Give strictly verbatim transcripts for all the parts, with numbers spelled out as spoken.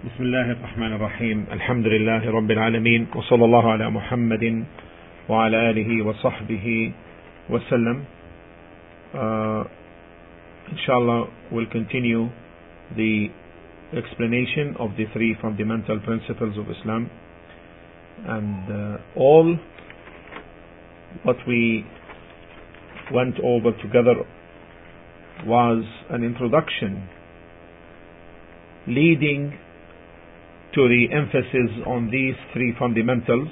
بسم الله الرحمن الرحيم. الحمد لله رب العالمين، وصلى الله على محمد وعلى آله وصحبه وسلم. uh, Inshallah, we'll continue the explanation of the three fundamental principles of Islam, and uh, all what we went over together was an introduction leading to the emphasis on these three fundamentals,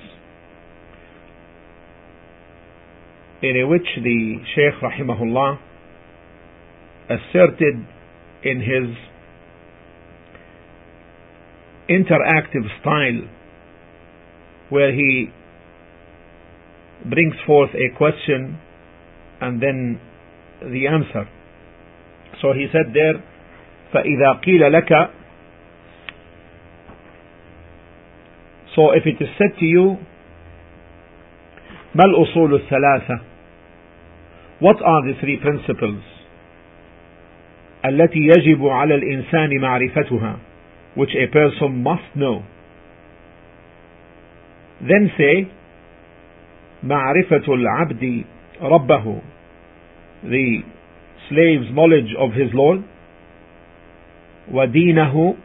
in which the Shaykh rahimahullah asserted in his interactive style, where he brings forth a question and then the answer. So he said there, فَإِذَا قِيلَ لَكَ, so if it is said to you, مَا الْأُصُولُ الثَّلَاثَةِ, what are the three principles التي يجب على الإنسان معرفتها, which a person must know? Then say, معرفة العبد ربه, the slave's knowledge of his Lord, ودينه,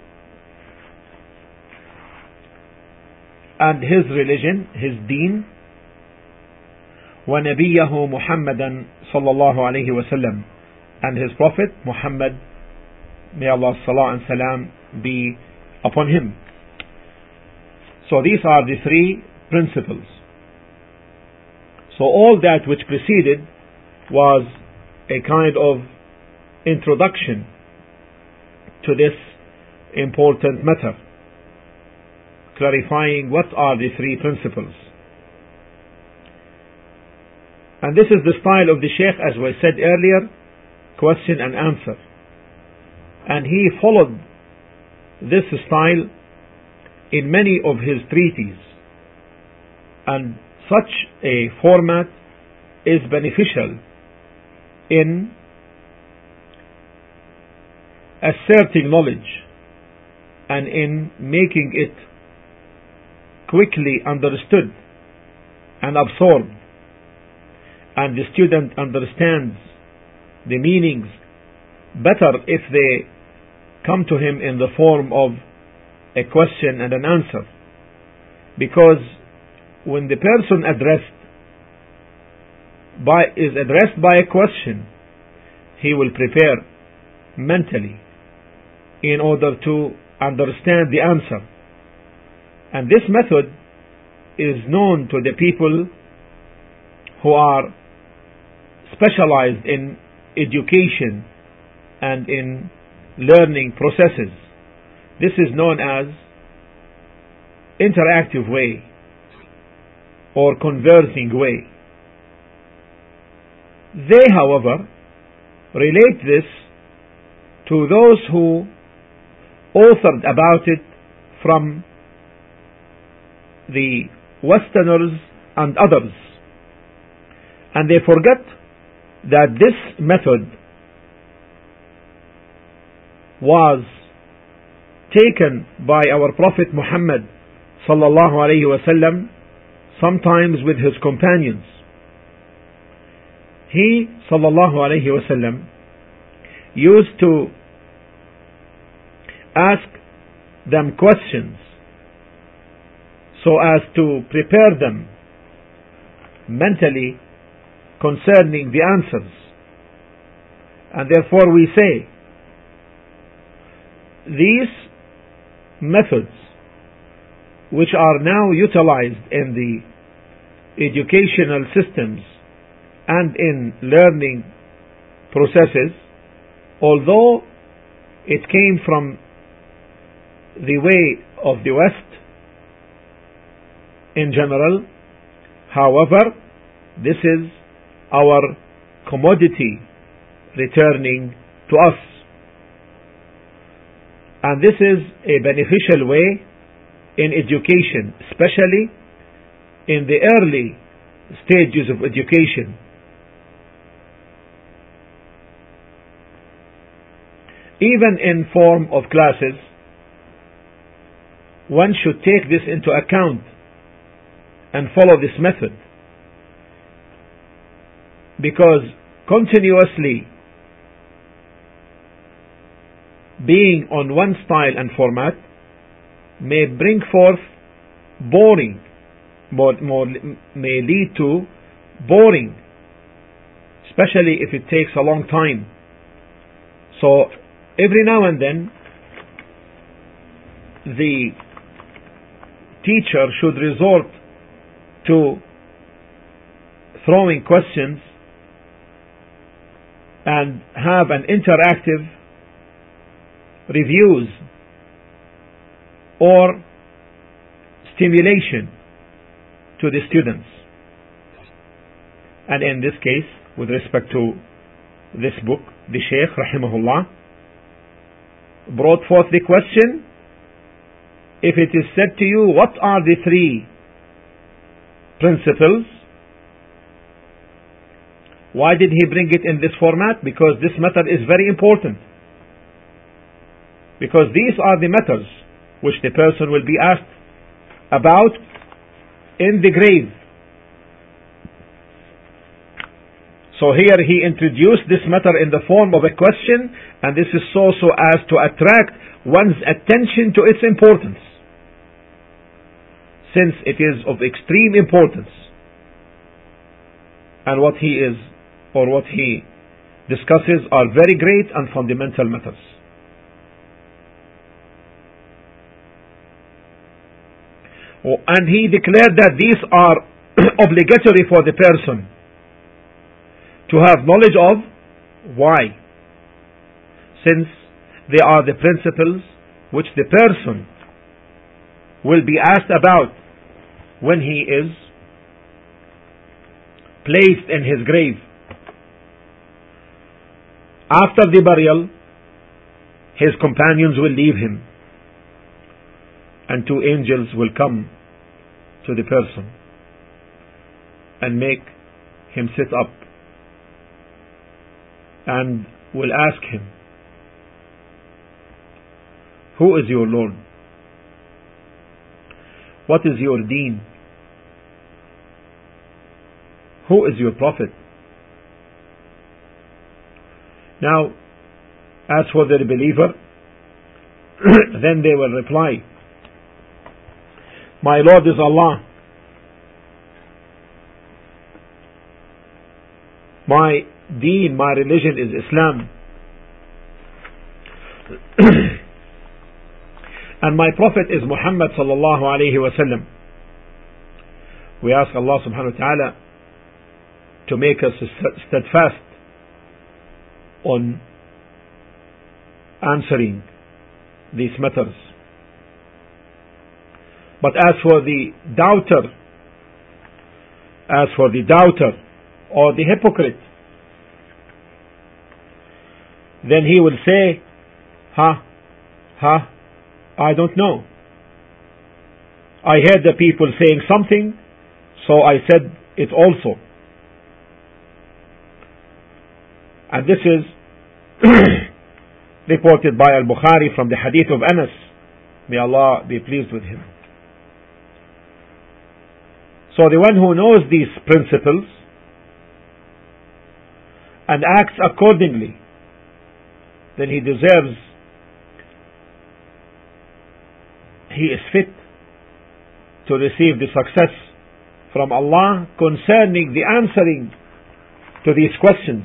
and his religion, his deen, وَنَبِيَّهُ مُحَمَّدًا صلى الله عليه وسلم, and his prophet Muhammad, may Allah's salah and salam be upon him. So these are the three principles. So all that which preceded was a kind of introduction to this important matter, clarifying what are the three principles. And this is the style of the Shaykh, as we said earlier, question and answer. And he followed this style in many of his treatises. And such a format is beneficial in asserting knowledge and in making it quickly understood and absorbed, and the student understands the meanings better if they come to him in the form of a question and an answer. Because when the person addressed by is addressed by a question, he will prepare mentally in order to understand the answer. And this method is known to the people who are specialized in education and in learning processes. This is known as interactive way or conversing way. They, however, relate this to those who authored about it from the Westerners and others, and they forget that this method was taken by our Prophet Muhammad sallallahu alaihi wasallam, sometimes with his companions. He sallallahu alaihi wasallam used to ask them questions so as to prepare them mentally concerning the answers. And therefore we say, these methods which are now utilized in the educational systems and in learning processes, although it came from the way of the West in general, however, this is our commodity returning to us. And this is a beneficial way in education, especially in the early stages of education. Even in form of classes, one should take this into account and follow this method, because continuously being on one style and format may bring forth boring, more, more, may lead to boring, especially if it takes a long time. So every now and then the teacher should resort to throwing questions and have an interactive reviews or stimulation to the students. And in this case, with respect to this book, the Shaykh rahimahullah brought forth the question: if it is said to you, what are the three principles? Why did he bring it in this format? Because this matter is very important. Because these are the matters which the person will be asked about in the grave. So here he introduced this matter in the form of a question, and this is so so as to attract one's attention to its importance, since it is of extreme importance, and what he is or what he discusses are very great and fundamental matters. Oh, and he declared that these are obligatory for the person to have knowledge of. Why? Since they are the principles which the person will be asked about when he is placed in his grave. After the burial, his companions will leave him, and two angels will come to the person and make him sit up and will ask him, who is your Lord? What is your deen? Who is your prophet? Now, as for the believer, then they will reply, my Lord is Allah. My deen, my religion is Islam. And my prophet is Muhammad sallallahu alayhi wa sallam. We ask Allah subhanahu wa ta'ala to make us steadfast on answering these matters. But as for the doubter, as for the doubter or the hypocrite, then he will say, ha, ha, I don't know. I heard the people saying something, so I said it also. And this is reported by Al-Bukhari from the hadith of Anas. May Allah be pleased with him. So the one who knows these principles and acts accordingly, then he deserves, he is fit to receive the success from Allah concerning the answering to these questions.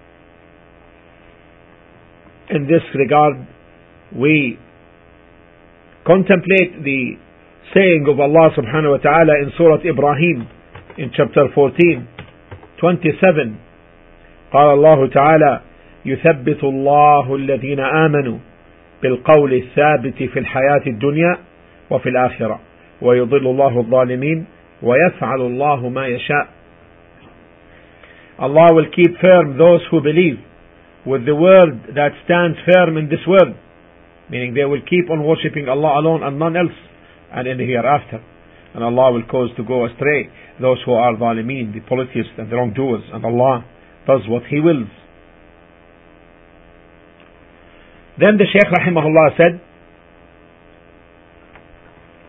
In this regard, we contemplate the saying of Allah subhanahu wa ta'ala in Surah Ibrahim in chapter fourteen, twenty-seven. قال الله تعالى يثبت الله الذين آمنوا بالقول الثابت في الحياة الدنيا وفي الآخرة ويضل الله الظالمين ويفعل الله ما يشاء. Allah will keep firm those who believe with the word that stands firm in this world, meaning they will keep on worshipping Allah alone and none else, and in the hereafter. And Allah will cause to go astray those who are zalimeen, the polytheists and the wrongdoers, and Allah does what He wills. Then the Shaykh rahimahullah said,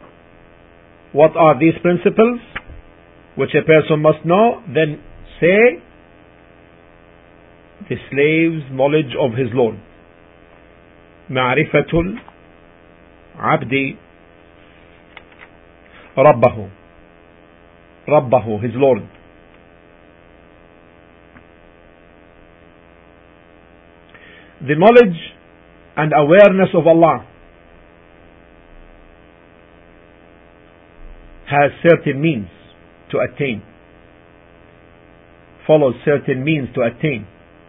what are these principles which a person must know? Then say, the slave's knowledge of his Lord. معرفة العبد ربه ربه, his Lord. The knowledge and awareness of Allah has certain means to attain, follows certain means to attain.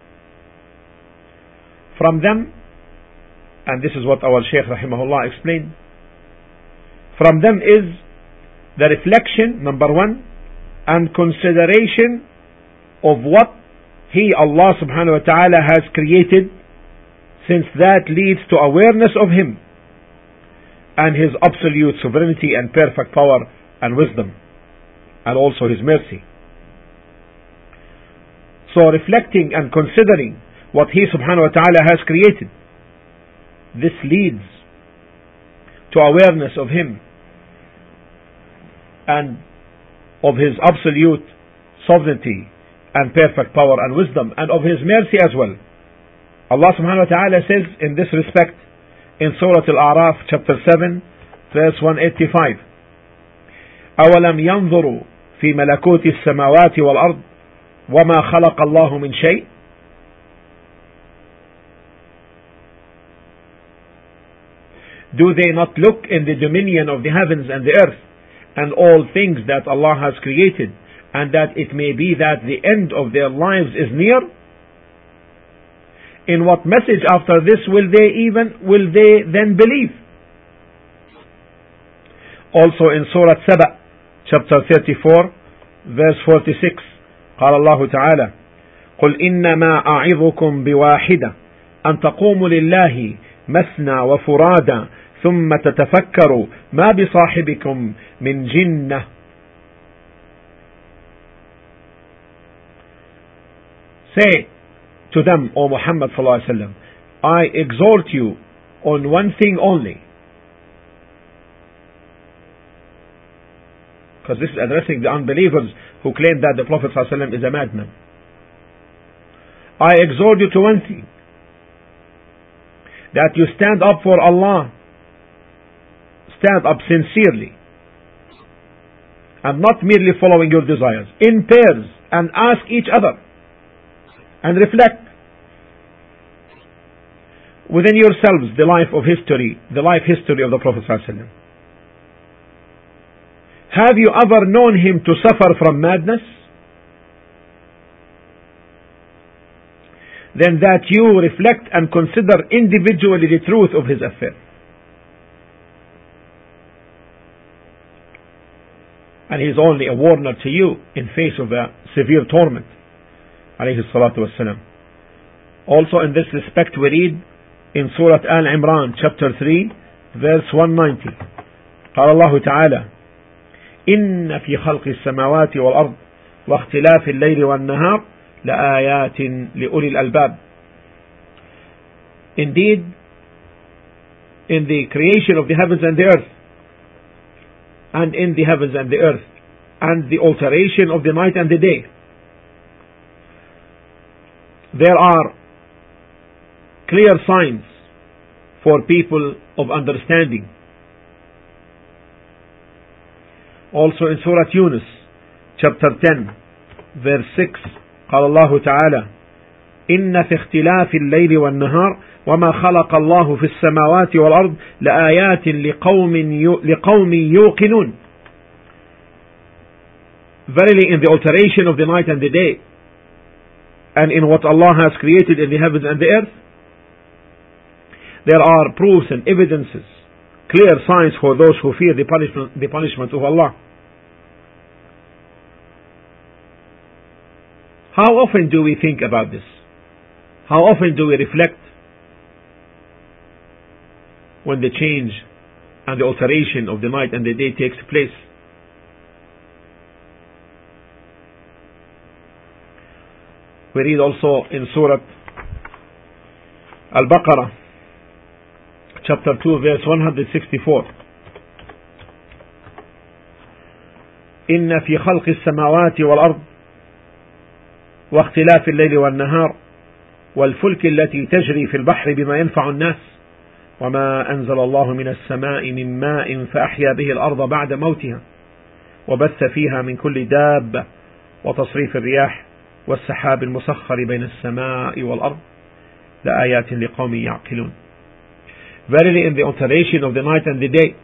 From them, and this is what our Shaykh rahimahullah explained, from them is the reflection, number one, and consideration of what He, Allah subhanahu wa ta'ala, has created, since that leads to awareness of Him and His absolute sovereignty and perfect power and wisdom, and also His mercy. So reflecting and considering what He subhanahu wa ta'ala has created, this leads to awareness of Him and of His absolute sovereignty and perfect power and wisdom, and of His mercy as well. Allah subhanahu wa ta'ala says in this respect in Surah Al-A'raf chapter seven verse one eighty-five, أَوَلَمْ يَنْظُرُوا فِي مَلَكُوتِ السَّمَاوَاتِ وَالْأَرْضِ وَمَا خَلَقَ اللَّهُ مِنْ شَيْءٍ. Do they not look in the dominion of the heavens and the earth and all things that Allah has created, and that it may be that the end of their lives is near? In what message after this will they even will they then believe? Also in Surah Saba chapter thirty-four verse forty-six, قال الله تعالى قل إنما أعظكم بواحدة أن تقوموا لله مثنى وفرادا ثم تتفكروا ما بصاحبكم من جنة. Say to them, O Muhammad sallallahu alaihi wasallam, I exhort you on one thing only. Because this is addressing the unbelievers who claim that the Prophet sallallahu alaihi wasallam is a madman. I exhort you to one thing, that you stand up for Allah, stand up sincerely, and not merely following your desires, in pairs, and ask each other and reflect within yourselves the life of history, the life history of the Prophet ﷺ. Have you ever known him to suffer from madness? Then that you reflect and consider individually the truth of his affair. And he is only a warner to you in face of a severe torment. Alayhi salatu wassalam. Also in this respect we read in Surah Al-Imran chapter three verse one ninety. قال الله تعالى إن في خلق السماوات والأرض واختلاف الليل والنهار لآيات لأولي الألباب. Indeed, in the creation of the heavens and the earth, and in the heavens and the earth, and the alteration of the night and the day, there are clear signs for people of understanding. Also in Surah Yunus chapter ten verse six, قال الله تعالى إن في اختلاف الليل والنهار وما خلق الله في السماوات والأرض لآيات لقوم لقوم يوقنون. Verily, in the alteration of the night and the day, and in what Allah has created in the heavens and the earth, there are proofs and evidences, clear signs for those who fear the punishment, the punishment of Allah. How often do we think about this? How often do we reflect when the change and the alteration of the night and the day takes place? We read also in Surah Al-Baqarah chapter two verse one hundred sixty-four, إن في خلق السماوات والأرض واختلاف الليل والنهار والفلك التي تجري في البحر بما ينفع الناس وما أنزل الله من السماء من ماء فأحيا به الأرض بعد موتها وبث فيها من كل دابة وتصريف الرياح والسحاب المسخر بين السماء والأرض لآيات لقوم يعقلون. Verily in the alteration of the night and the day,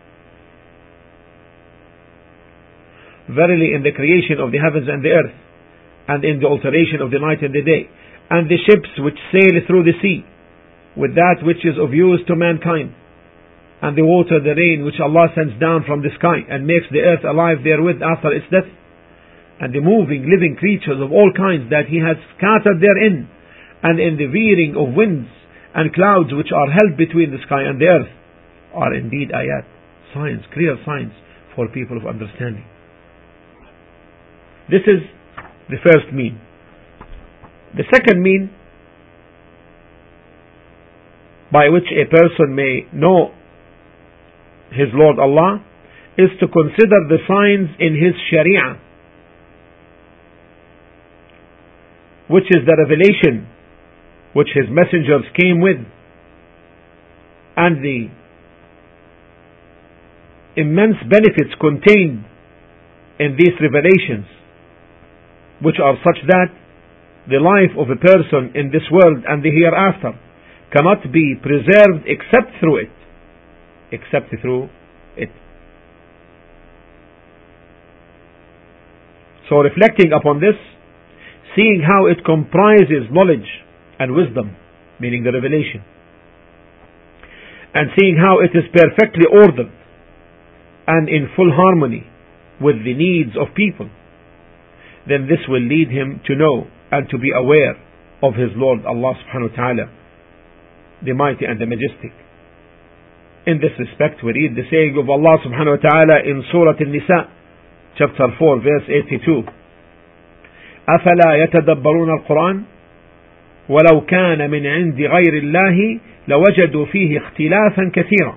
verily in the creation of the heavens and the earth, and in the alteration of the night and the day, and the ships which sail through the sea, with that which is of use to mankind, and the water, the rain which Allah sends down from the sky, and makes the earth alive therewith after its death, and the moving, living creatures of all kinds that He has scattered therein, and in the veering of winds and clouds which are held between the sky and the earth, are indeed ayat, signs, clear signs for people of understanding. This is the first mean. The second mean by which a person may know his Lord Allah is to consider the signs in His Sharia, which is the revelation which His messengers came with, and the immense benefits contained in these revelations, which are such that the life of a person in this world and the hereafter cannot be preserved except through it, except through it. So reflecting upon this, seeing how it comprises knowledge and wisdom, meaning the revelation, and seeing how it is perfectly ordered and in full harmony with the needs of people, then this will lead him to know and to be aware of his Lord Allah subhanahu wa ta'ala, the mighty and the majestic. In this respect, we read the saying of Allah subhanahu wa ta'ala in Surah An-Nisa, chapter four, verse eighty-two. أَفَلَا يَتَدَبَّرُونَ الْقُرْآنَ وَلَوْ كَانَ مِنْ عِنْدِ غَيْرِ اللَّهِ لَوَجَدُوا فِيهِ اخْتِلَافًا كَثِيرًا.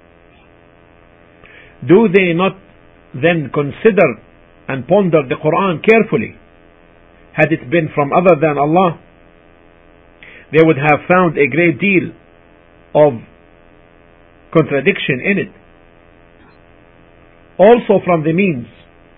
Do they not then consider and ponder the Quran carefully? Had it been from other than Allah, they would have found a great deal of contradiction in it. Also from the means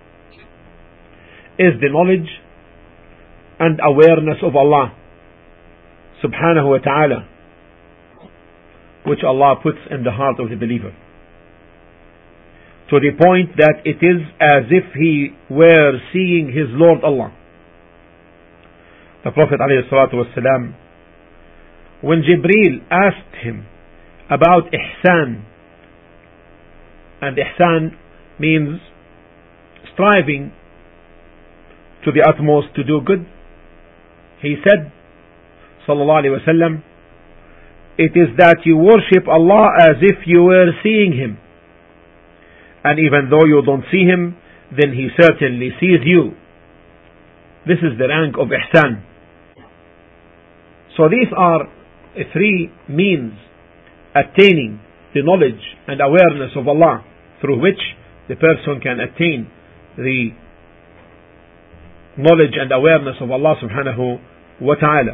is the knowledge and awareness of Allah subhanahu wa ta'ala, which Allah puts in the heart of the believer, to the point that it is as if he were seeing his Lord Allah. The Prophet alayhi salatu wasalam, when Jibreel asked him about ihsan, and ihsan means striving to the utmost to do good, he said, sallallahu alayhi wasallam, it is that you worship Allah as if you were seeing Him, and even though you don't see Him, then He certainly sees you. This is the rank of ihsan. So these are three means attaining the knowledge and awareness of Allah, through which the person can attain the knowledge and awareness of Allah subhanahu wa ta'ala.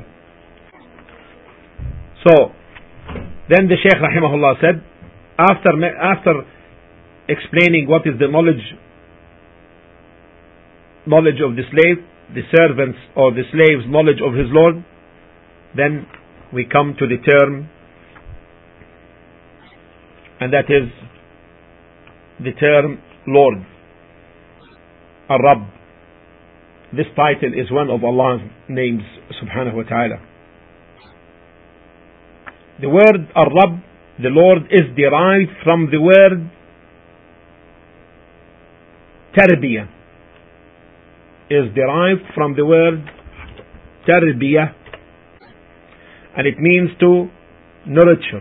So then the Shaykh rahimahullah said, after after explaining what is the knowledge knowledge of the slave, the servant's or the slave's knowledge of his Lord, then we come to the term, and that is the term Lord, Ar-Rabb. This title is one of Allah's names subhanahu wa ta'ala. The word Ar-Rabb, the Lord, is derived from the word Tarbiyah, is derived from the word Tarbiyah, and it means to nurture.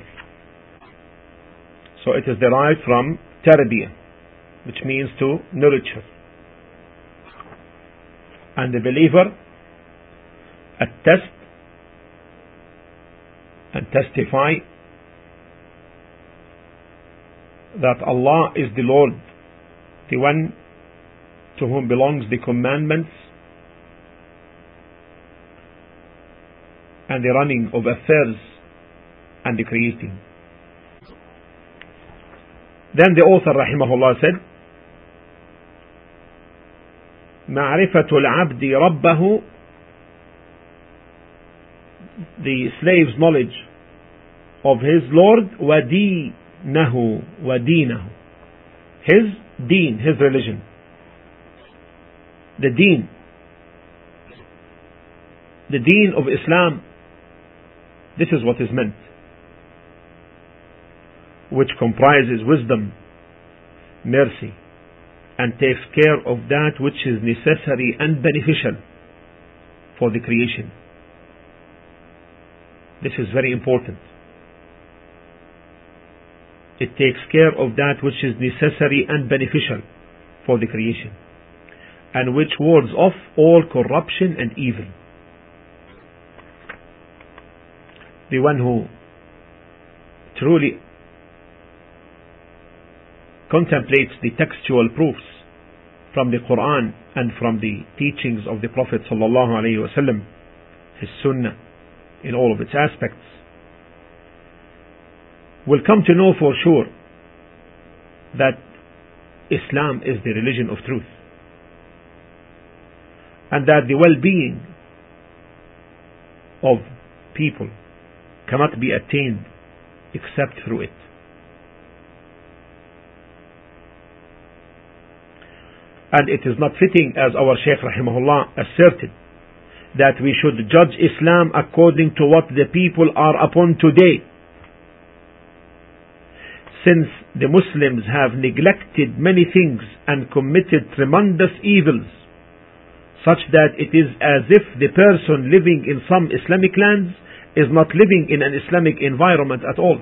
So it is derived from Tarbiyah, which means to nurture. And the believer attest and testify that Allah is the Lord, the one to whom belongs the commandments and the running of affairs and the creating. Then the author rahimahullah said, معرفة العبد ربه, the slave's knowledge of his Lord, ودينه ودينه, his deen, his religion. The deen, the deen of Islam, this is what is meant, which comprises wisdom, mercy, and takes care of that which is necessary and beneficial for the creation. This is very important. It takes care of that which is necessary and beneficial for the creation, and which wards off all corruption and evil. The one who truly contemplates the textual proofs from the Quran and from the teachings of the Prophet sallallahu alaihi wasallam, his Sunnah in all of its aspects, will come to know for sure that Islam is the religion of truth, and that the well-being of people cannot be attained except through it. And it is not fitting, as our Shaykh rahimahullah asserted, that we should judge Islam according to what the people are upon today, since the Muslims have neglected many things and committed tremendous evils, such that it is as if the person living in some Islamic lands is not living in an Islamic environment at all.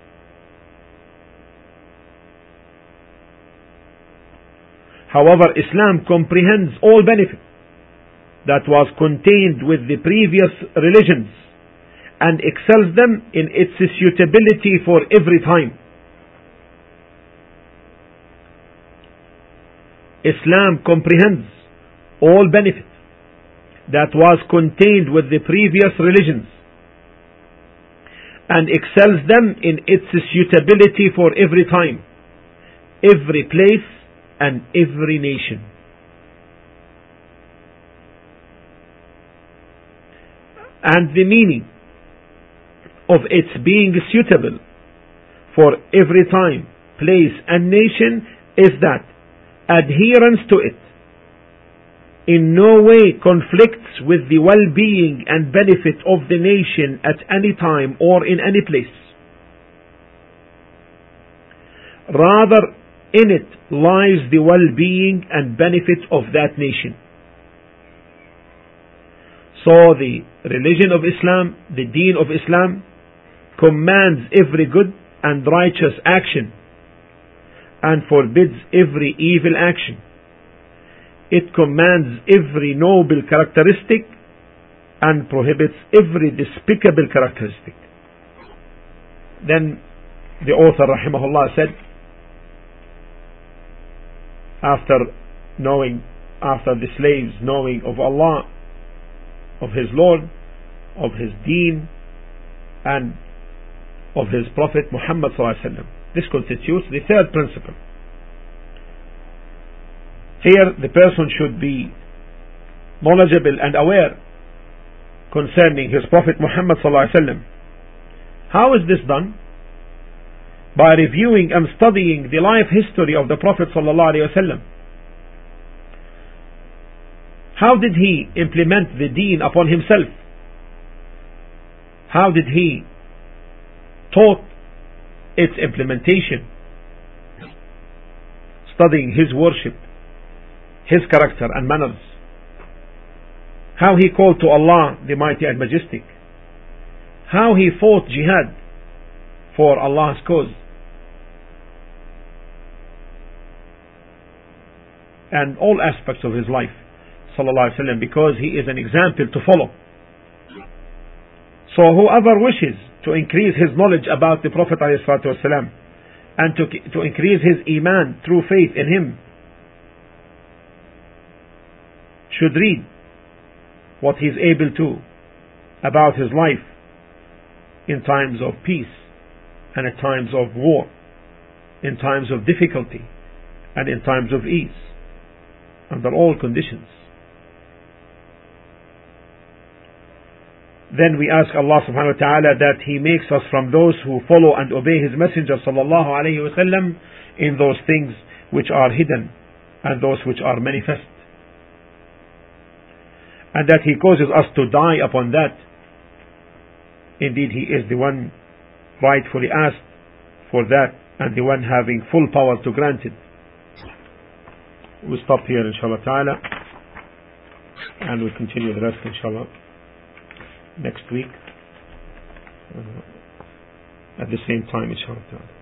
However, Islam comprehends all benefit that was contained with the previous religions and excels them in its suitability for every time. Islam comprehends all benefit that was contained with the previous religions and excels them in its suitability for every time, every place, and every nation. And the meaning of its being suitable for every time, place, and nation is that adherence to it in no way conflicts with the well-being and benefit of the nation at any time or in any place. Rather, in it lies the well-being and benefit of that nation. So the religion of Islam, the deen of Islam, commands every good and righteous action and forbids every evil action. It commands every noble characteristic and prohibits every despicable characteristic. Then the author rahimahullah said, after knowing, after the slaves knowing of Allah, of his Lord, of his deen, and of his Prophet Muhammad sallallahu alaihi wasallam, this constitutes the third principle. Here the person should be knowledgeable and aware concerning his Prophet Muhammad sallallahu alaihi wasallam. How is this done? By reviewing and studying the life history of the Prophet sallallahu alaihi wasallam. How did he implement the deen upon himself? How did he taught its implementation? Studying his worship, his character and manners, how he called to Allah the Mighty and Majestic, how he fought jihad for Allah's cause, and all aspects of his life sallallahu alaihi wasallam, because he is an example to follow. So whoever wishes to increase his knowledge about the Prophet alayhi salatu wasalam and to, to increase his iman through faith in him should read what he is able to about his life in times of peace and in times of war, in times of difficulty and in times of ease, under all conditions. Then we ask Allah subhanahu wa ta'ala that He makes us from those who follow and obey His Messenger sallallahu alayhi wa sallam in those things which are hidden and those which are manifest, and that He causes us to die upon that. Indeed, He is the one rightfully asked for that and the one having full power to grant it. We stop here inshallah ta'ala, and we continue the rest inshallah next week uh, at the same time inshallah ta'ala.